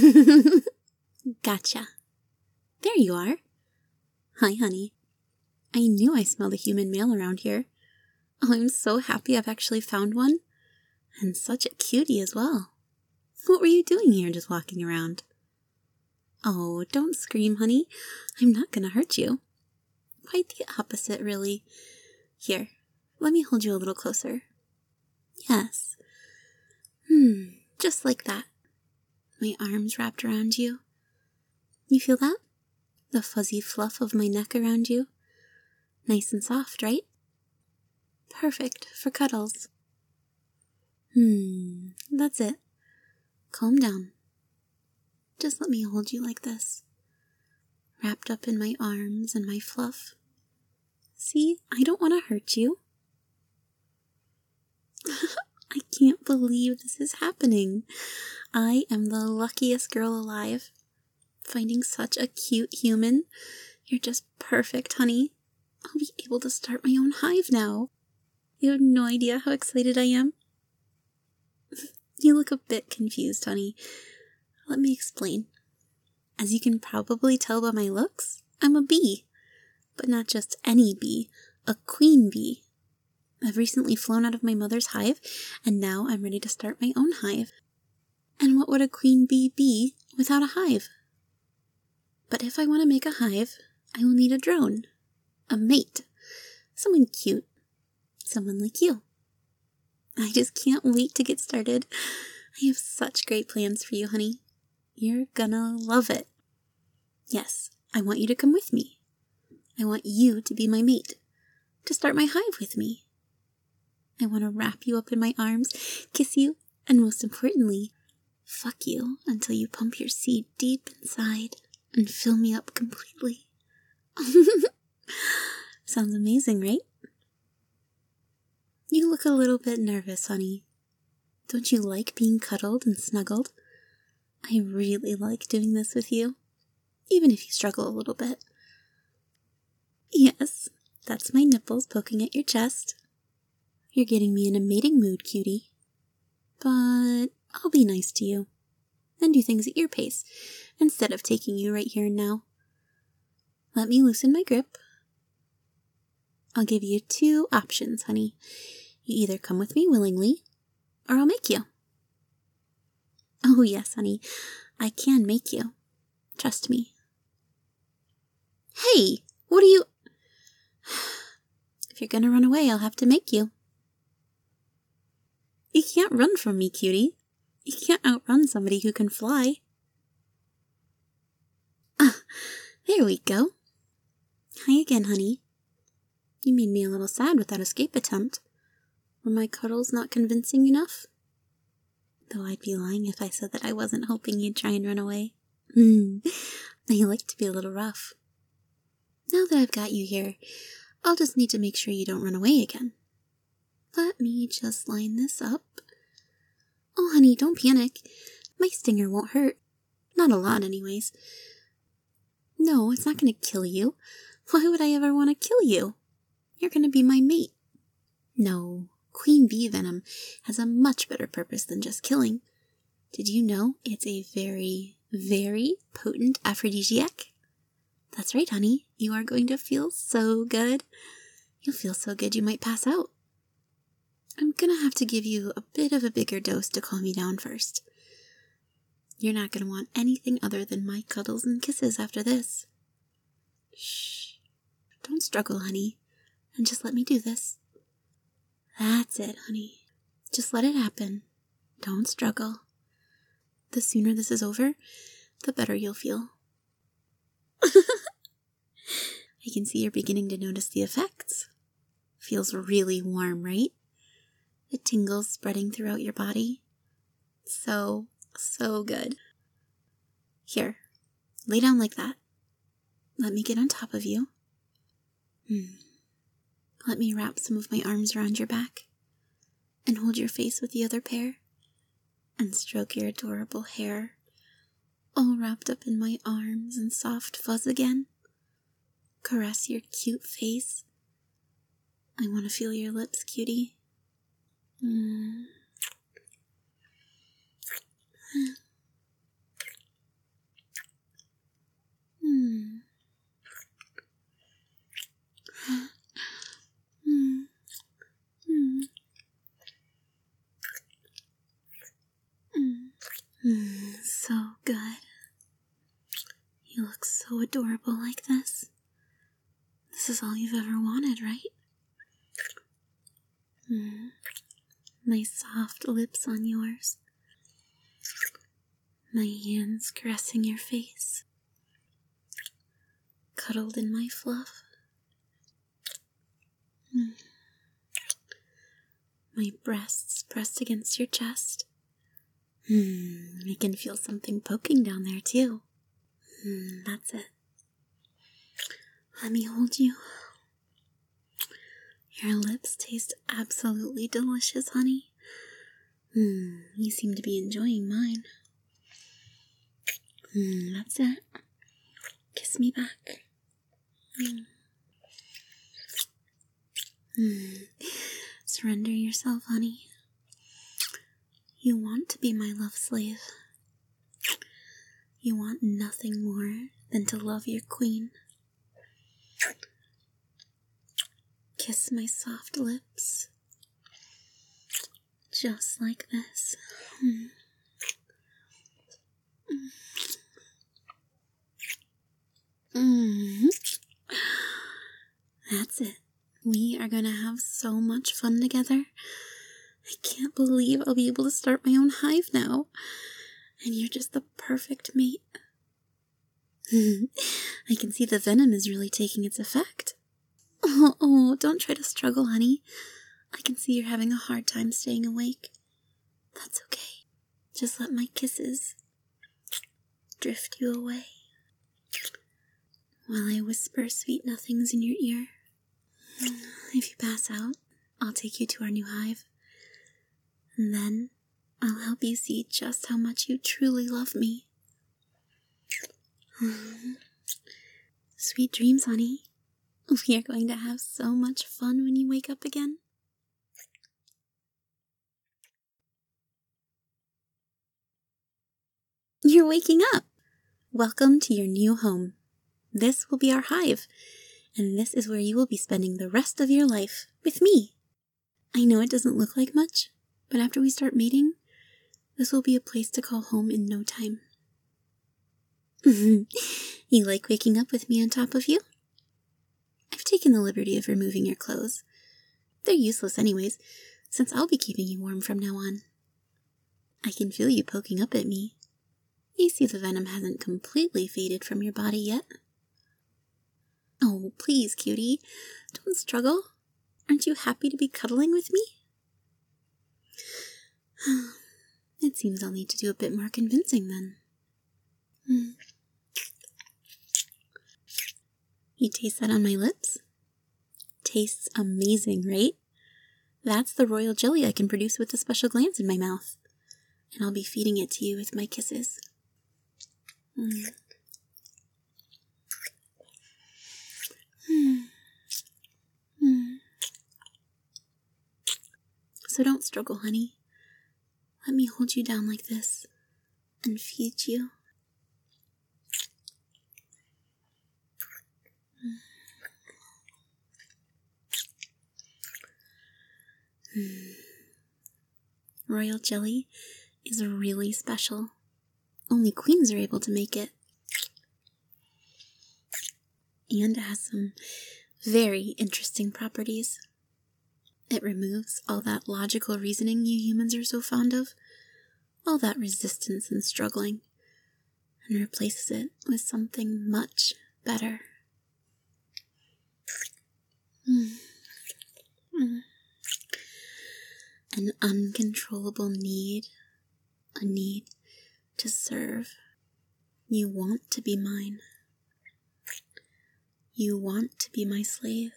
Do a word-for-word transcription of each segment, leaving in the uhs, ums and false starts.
Gotcha. There you are. Hi, honey. I knew I smelled a human male around here. Oh, I'm so happy I've actually found one. And such a cutie as well. What were you doing here just walking around? Oh, don't scream, honey. I'm not gonna hurt you. Quite the opposite, really. Here, let me hold you a little closer. Yes. Hmm, just like that. My arms wrapped around you. You feel that? The fuzzy fluff of my neck around you? Nice and soft, right? Perfect for cuddles. Hmm, that's it. Calm down. Just let me hold you like this, wrapped up in my arms and my fluff. See, I don't want to hurt you. I can't believe this is happening. I am the luckiest girl alive. Finding such a cute human. You're just perfect, honey. I'll be able to start my own hive now. You have no idea how excited I am. You look a bit confused, honey. Let me explain. As you can probably tell by my looks, I'm a bee. But not just any bee, a queen bee. I've recently flown out of my mother's hive, and now I'm ready to start my own hive. And what would a queen bee be without a hive? But if I want to make a hive, I will need a drone. A mate. Someone cute. Someone like you. I just can't wait to get started. I have such great plans for you, honey. You're gonna love it. Yes, I want you to come with me. I want you to be my mate. To start my hive with me. I want to wrap you up in my arms, kiss you, and most importantly, fuck you until you pump your seed deep inside and fill me up completely. Sounds amazing, right? You look a little bit nervous, honey. Don't you like being cuddled and snuggled? I really like doing this with you, even if you struggle a little bit. Yes, that's my nipples poking at your chest. You're getting me in a mating mood, cutie. But I'll be nice to you and do things at your pace instead of taking you right here and now. Let me loosen my grip. I'll give you two options, honey. You either come with me willingly, or I'll make you. Oh yes, honey, I can make you. Trust me. Hey, what are you... If you're gonna run away, I'll have to make you. You can't run from me, cutie. You can't outrun somebody who can fly. Ah, there we go. Hi again, honey. You made me a little sad with that escape attempt. Were my cuddles not convincing enough? Though I'd be lying if I said that I wasn't hoping you'd try and run away. Hmm, I like to be a little rough. Now that I've got you here, I'll just need to make sure you don't run away again. Let me just line this up. Oh, honey, don't panic. My stinger won't hurt. Not a lot, anyways. No, it's not going to kill you. Why would I ever want to kill you? You're going to be my mate. No, queen bee venom has a much better purpose than just killing. Did you know it's a very, very potent aphrodisiac? That's right, honey. You are going to feel so good. You'll feel so good you might pass out. I'm gonna have to give you a bit of a bigger dose to calm you down first. You're not gonna want anything other than my cuddles and kisses after this. Shh. Don't struggle, honey, and just let me do this. That's it, honey. Just let it happen. Don't struggle. The sooner this is over, the better you'll feel. I can see you're beginning to notice the effects. Feels really warm, right? The tingles spreading throughout your body. So, so good. Here, lay down like that. Let me get on top of you. Hmm. Let me wrap some of my arms around your back and hold your face with the other pair and stroke your adorable hair, all wrapped up in my arms and soft fuzz again. Caress your cute face. I want to feel your lips, cutie. Mm. Mm, so good. You look so adorable like this. This is all you've ever wanted, right? Mm. My soft lips on yours. My hands caressing your face. Cuddled in my fluff. Mm. My breasts pressed against your chest. Mm. I can feel something poking down there too. Mm, that's it. Let me hold you. Your lips taste absolutely delicious, honey. Mm, you seem to be enjoying mine. Mm, that's it. Kiss me back. Mm. Mm. Surrender yourself, honey. You want to be my love slave. You want nothing more than to love your queen. Kiss my soft lips. Just like this. Mm. Mm. That's it. We are going to have so much fun together. I can't believe I'll be able to start my own hive now. And you're just the perfect mate. I can see the venom is really taking its effect. Oh, oh, don't try to struggle, honey. I can see you're having a hard time staying awake. That's okay. Just let my kisses drift you away while I whisper sweet nothings in your ear. If you pass out, I'll take you to our new hive. And then I'll help you see just how much you truly love me. Sweet dreams, honey. We are going to have so much fun when you wake up again. You're waking up! Welcome to your new home. This will be our hive, and this is where you will be spending the rest of your life with me. I know it doesn't look like much, but after we start mating, this will be a place to call home in no time. You like waking up with me on top of you? I've taken the liberty of removing your clothes. They're useless anyways, since I'll be keeping you warm from now on. I can feel you poking up at me. You see the venom hasn't completely faded from your body yet. Oh, please, cutie, don't struggle. Aren't you happy to be cuddling with me? It seems I'll need to do a bit more convincing then. Mm. You taste that on my lips? Tastes amazing, right? That's the royal jelly I can produce with the special glands in my mouth. And I'll be feeding it to you with my kisses. Mm. Mm. Mm. So don't struggle, honey. Let me hold you down like this and feed you. Mm. Royal jelly is really special. Only queens are able to make it. And it has some very interesting properties. It removes all that logical reasoning you humans are so fond of, all that resistance and struggling, and replaces it with something much better. Mm. Mm. An uncontrollable need, a need to serve. You want to be mine. You want to be my slave.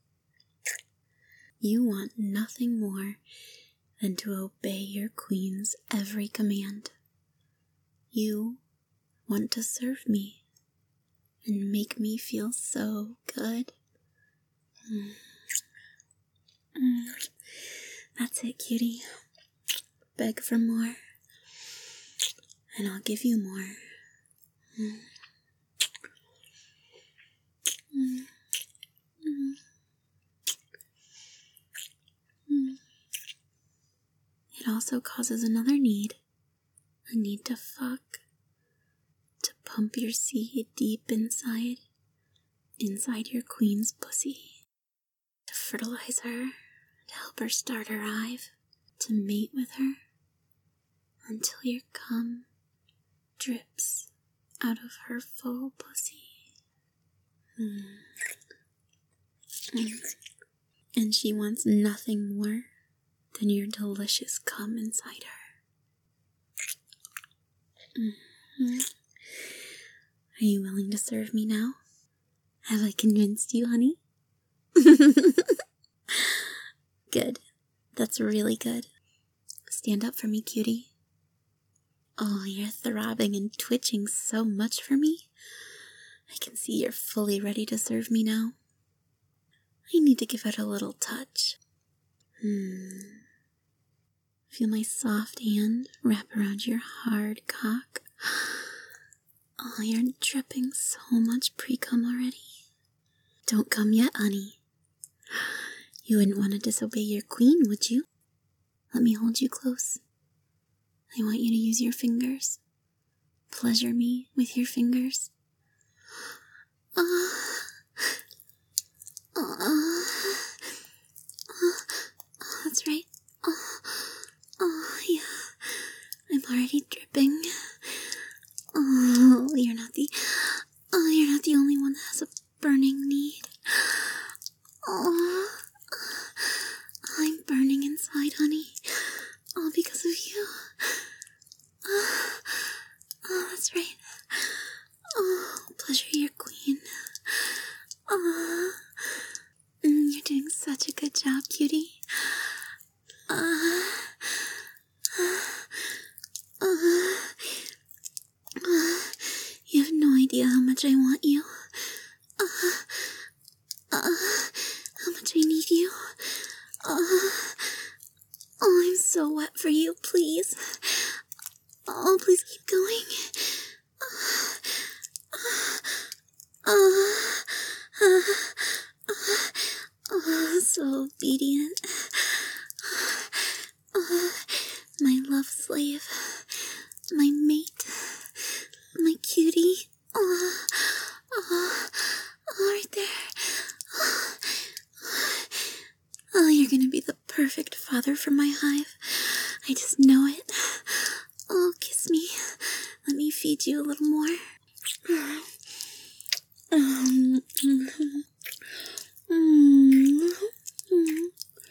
You want nothing more than to obey your queen's every command. You want to serve me and make me feel so good. Mm. Mm. That's it, cutie. Beg for more, and I'll give you more. Mm. Mm. Mm. Mm. It also causes another need, I need to fuck. To pump your seed deep inside, inside your queen's pussy. To fertilize her, to help her start her hive, to mate with her, until your cum drips out of her full pussy. Mm. Mm. And she wants nothing more than your delicious cum inside her. Mm-hmm. Are you willing to serve me now? Have I convinced you, honey? Good. That's really good. Stand up for me, cutie. Oh, you're throbbing and twitching so much for me. I can see you're fully ready to serve me now. I need to give it a little touch. Hmm. Feel my soft hand wrap around your hard cock. Oh, you're dripping so much pre-cum already. Don't come yet, honey. You wouldn't want to disobey your queen, would you? Let me hold you close. I want you to use your fingers. Pleasure me with your fingers. Oh, oh, oh, oh that's right. Oh, oh, yeah. I'm already dripping. Oh, you're not the, oh, you're not the only one that has a burning need. Oh, I'm burning inside, honey. All because of you. Oh, oh that's right. Oh, pleasure your queen. Oh, mm, you're doing such a good job, cutie. Uh, uh, uh, uh, you have no idea how much I want you. Uh, uh, how much I need you. Uh, oh, I'm so wet for you, please. Oh, please keep going. Uh, uh, uh, uh, uh, so obedient. Uh, my love slave. My mate. My cutie. Oh, oh, oh, right there. Oh, you're gonna be the perfect father for my hive. I just know it. Oh, kiss me. Let me feed you a little more. Um, mm, mm, mm,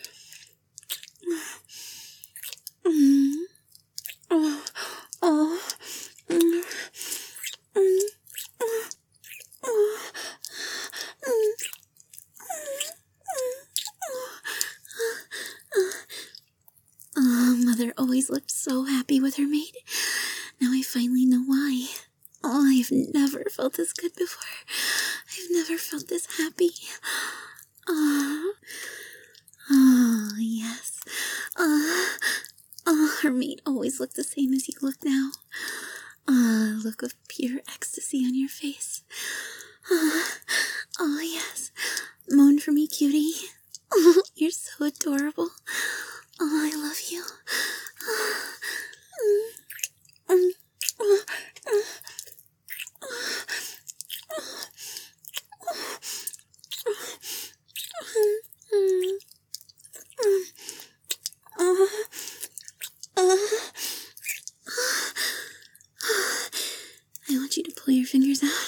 mm, oh, oh, mm, mm, oh, mm, oh, Mother always looked so happy with her mate. Now I finally know why. Oh, I've never felt this good before. I've never felt this happy. Oh, oh yes. Oh, oh, her mate always looked the same as you look now. Ah, look of pure ecstasy on your face. Oh, oh yes. Moan for me, cutie. Oh, you're so adorable. Oh, I love you. Mm, mm, mm, mm. I want you to pull your fingers out.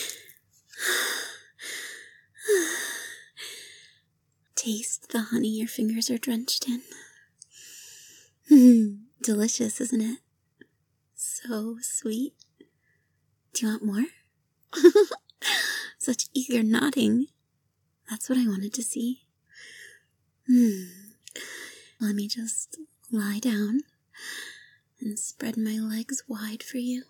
Taste the honey your fingers are drenched in. Delicious, isn't it? So sweet. Do you want more? Such eager nodding. That's what I wanted to see. Hmm. Let me just lie down and spread my legs wide for you.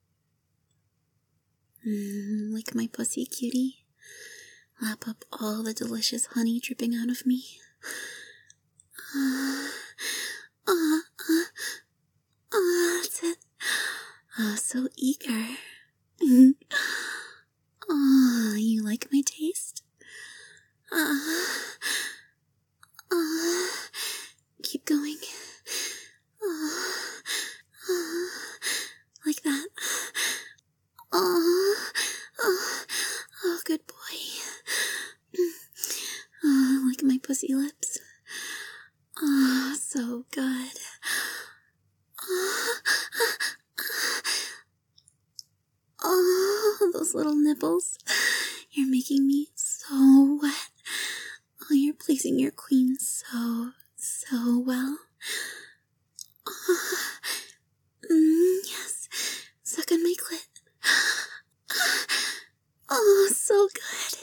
Mm, lick my pussy, cutie. Lap up all the delicious honey dripping out of me. Ah, ah, ah, ah, that's it. Ah, so eager. Ah, you like my taste? Ah, ah, keep going. Ah, ah, Oh, oh, those little nipples. You're making me so wet. Oh, you're pleasing your queen so, so well. Oh, mm, yes, suck on my clit. Oh, so good.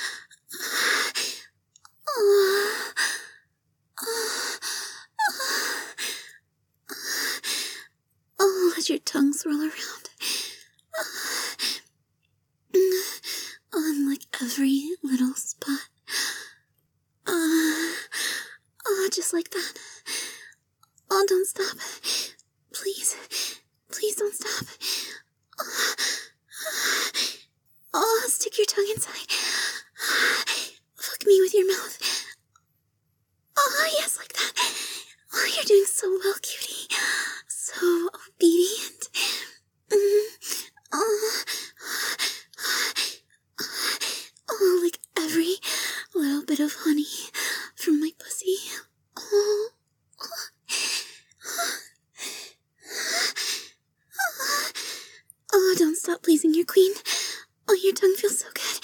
Oh, oh, oh, let your tongue swirl around. On like every little spot. Uh, oh, just like that. Oh, don't stop. Please, please don't stop. Oh, oh, stick your tongue inside. Fuck me with your mouth. Oh, yes, like that. Oh, you're doing so well, cutie. So obedient. Mm. Oh, oh, like every little bit of honey from my pussy. Oh, oh, don't stop pleasing your queen. Oh, your tongue feels so good.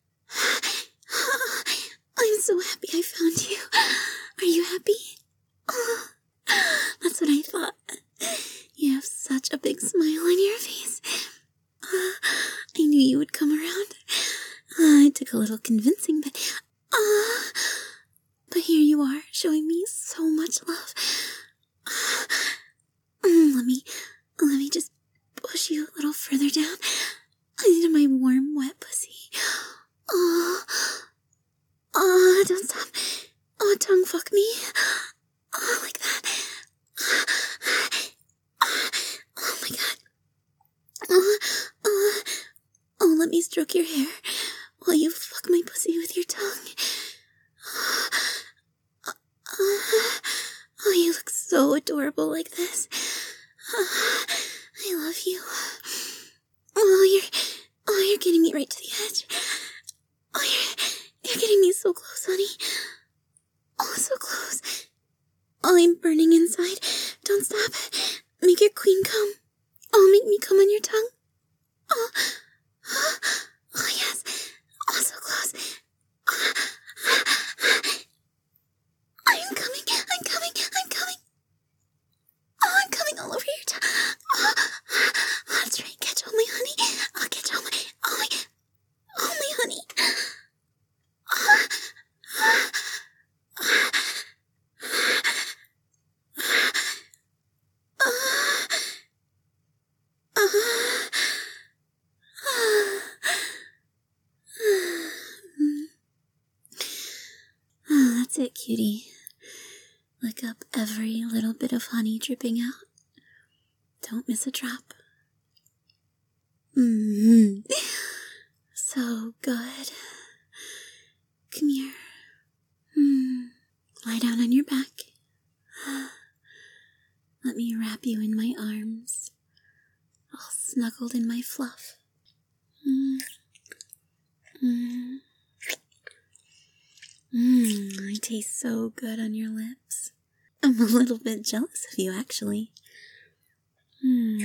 I'm so happy I found you. Are you happy? Oh, that's what I thought. You have such a big smile on your face. Uh, I knew you would come around. Uh, it took a little convincing, but uh, but here you are, showing me so much love. Uh, let me, let me just push you a little further down into my warm, wet pussy. Oh, oh, don't stop. Oh, tongue fuck me. Oh, like that. Oh my god. Oh, oh, oh, let me stroke your hair while you fuck my pussy with your tongue. Oh, oh, oh, you look so adorable like this. Oh, I love you. Oh, you're, oh, you're getting me right to the edge. Oh, you're, you're getting me so close, honey. Oh, so close. Oh, I'm burning inside. Don't stop. Make your queen come. Oh, make me come on your tongue. Oh, oh, oh yes. Oh, so close. Oh, I'm coming. I'm coming. I'm coming. Oh, I'm coming all over your tongue. Oh, that's right. Catch all my honey. I'll catch all my, all my, all my honey. Oh, oh, that's it, cutie. Lick up every little bit of honey dripping out. Don't miss a drop. Mm-hmm. So good. Come here. Mm. Lie down on your back. Let me wrap you in my arms, all snuggled in my fluff. Mm. Mm. Mmm, I taste so good on your lips. I'm a little bit jealous of you, actually. Hmm.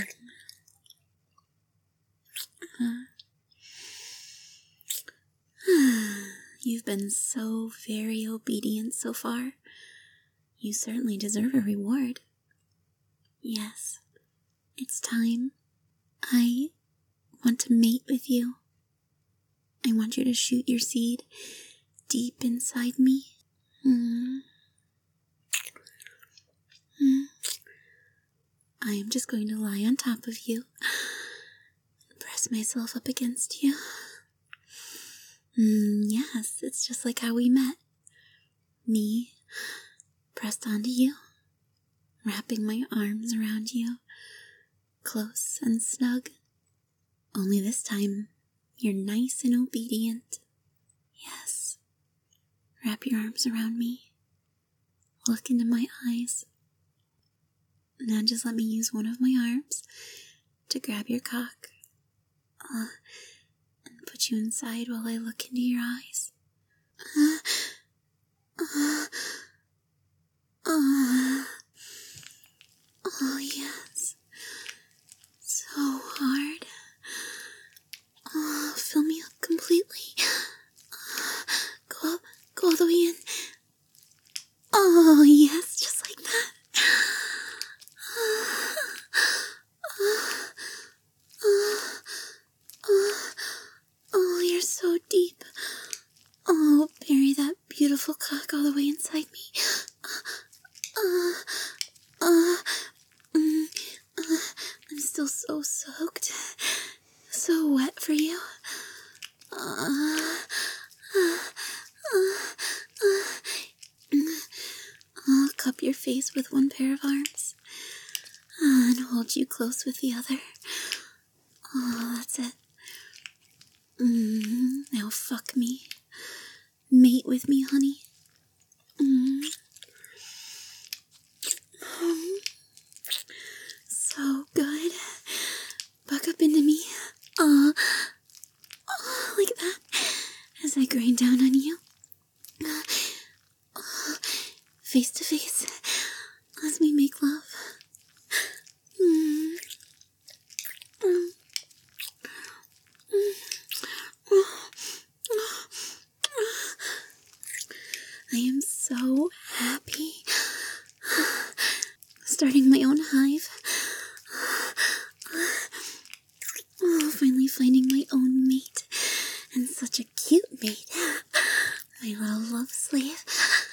Uh. You've been so very obedient so far. You certainly deserve a reward. Yes, it's time. I want to mate with you. I want you to shoot your seed deep inside me. Mm. Mm. I am just going to lie on top of you and press myself up against you. Mm, yes, it's just like how we met. Me pressed onto you, wrapping my arms around you, close and snug. Only this time, you're nice and obedient. Yes. Wrap your arms around me. Look into my eyes. Now just let me use one of my arms to grab your cock uh, and put you inside while I look into your eyes. Uh, uh, uh, Oh, yes. So hard. Oh, fill me up completely. Go, go all the way in. Oh, yes, just like that. Oh, you're so deep. Oh, bury that beautiful cock all the way inside me. Uh, uh, mm, uh, I'm still so soaked. So wet for you. Uh, uh, uh, uh, I'll cup your face with one pair of arms and hold you close with the other. Oh, that's it. Mm, now fuck me. Mate with me, honey. Mm. Mm. So good. Buck up into me. Uh, oh, like that. As I grind down on you. Uh, oh, face to face. As we make love. Mm. Mm. Mm. Oh. Oh. I am so happy. Starting my own hive. Oh, finally finding my own mate. And such a cute mate. My little love slave.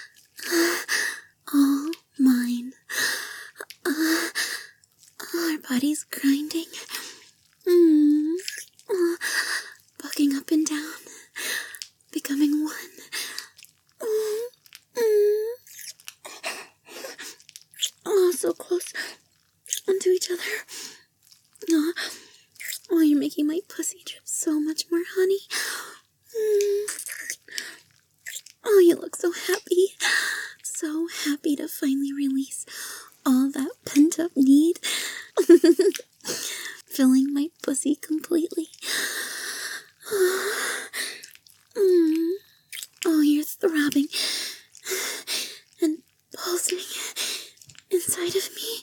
All mine. Uh, our bodies grinding. Mm. Uh, bucking up and down. Becoming one. Mm. Mm. Oh, so close onto each other. Oh, oh, you're making my pussy drip so much more, honey. Mm. Oh, you look so happy. So happy to finally release all that pent-up need. Filling my pussy completely. Mm. Oh, you're throbbing and pulsing inside of me.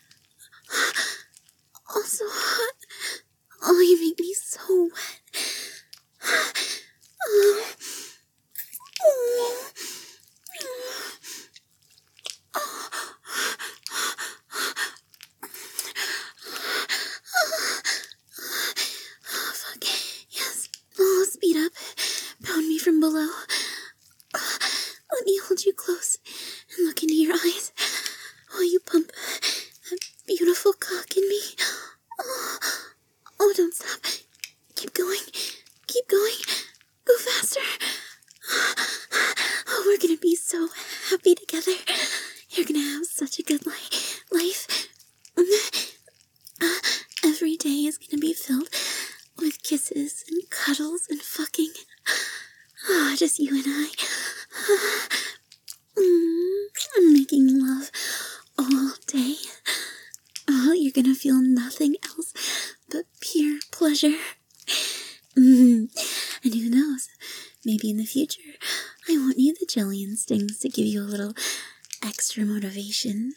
Also hot. Oh, you make me so wet. Oh. Oh. Oh, fuck. Yes. Oh, speed up. Pound me from below. Let me hold you close and look into your eyes while you pump that beautiful cock in me. Oh, oh, don't stop. Keep going. Keep going. Go faster. Oh, we're gonna be so happy together. You're gonna have such a good li- life. Uh, every day is gonna be filled with kisses and cuddles and fucking. Oh, just you and I. Mm, I'm making love all day. Oh, you're gonna feel nothing else but pure pleasure. Mm, and who knows, maybe in the future, I won't need the jelly and stings to give you a little extra motivation.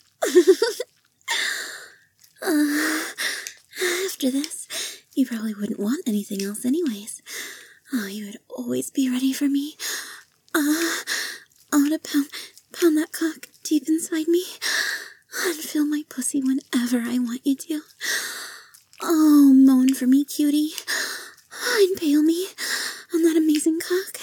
uh, after this, you probably wouldn't want anything else anyways. Oh, you would always be ready for me. Uh, I want to pound, pound that cock deep inside me and fill my pussy whenever I want you to. Oh, moan for me, cutie. Impale me on that amazing cock.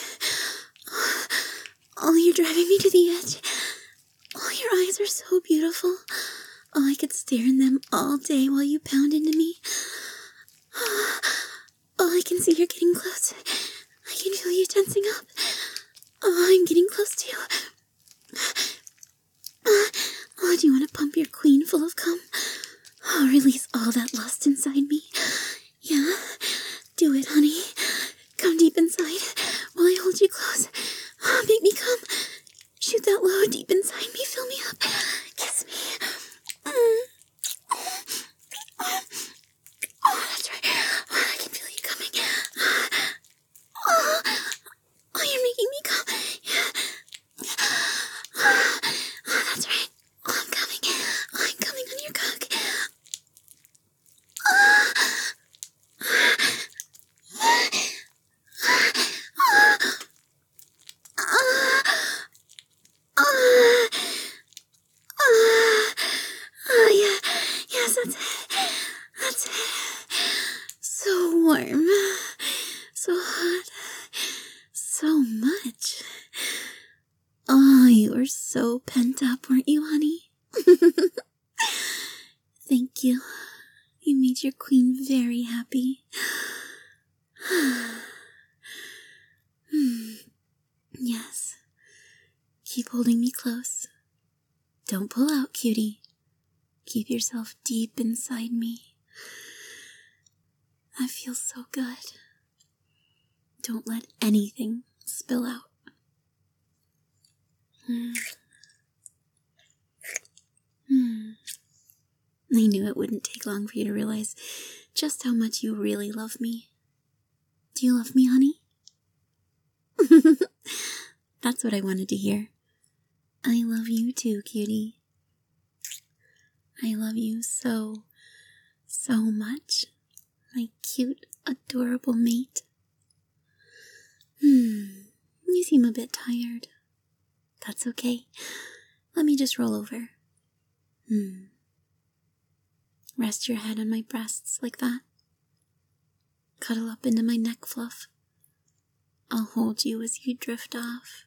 Oh, you're driving me to the edge. Oh, your eyes are so beautiful. Oh, I could stare in them all day while you pound into me. Oh, I can see you're getting close. I can feel you tensing up. Oh, I'm getting close to you. Oh, do you want to pump your queen full of cum? Oh, release all that lust inside me. Yeah? Do it, honey. Come deep inside while I hold you close. Oh, make me come. Shoot that load deep inside me. Fill me up. Kiss me. Mm. Oh, that's right. Oh, I can feel you coming. Oh, oh, you're making me come. Yeah. Oh, that's right. Oh, I'm coming. Oh, I'm coming on your cock. That's it. That's it. So warm. So hot. So much. Oh, you were so pent up, weren't you, honey? Thank you. You made your queen very happy. Yes. Keep holding me close. Don't pull out, cutie. Keep yourself deep inside me. That feels so good. Don't let anything spill out. Hmm. Hmm. I knew it wouldn't take long for you to realize just how much you really love me. Do you love me, honey? That's what I wanted to hear. I love you too, cutie. I love you so, so much. My cute, adorable mate. Hmm. You seem a bit tired. That's okay. Let me just roll over. Hmm. Rest your head on my breasts like that. Cuddle up into my neck fluff. I'll hold you as you drift off.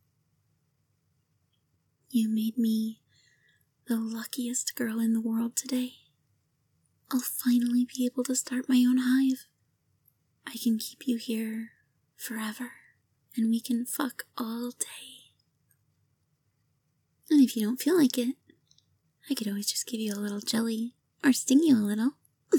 You made me the luckiest girl in the world today. I'll finally be able to start my own hive. I can keep you here forever, and we can fuck all day. And if you don't feel like it, I could always just give you a little jelly or sting you a little.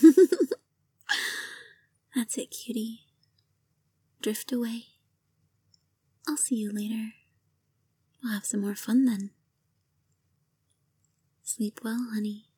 That's it, cutie. Drift away. I'll see you later. We'll have some more fun then. Sleep well, honey.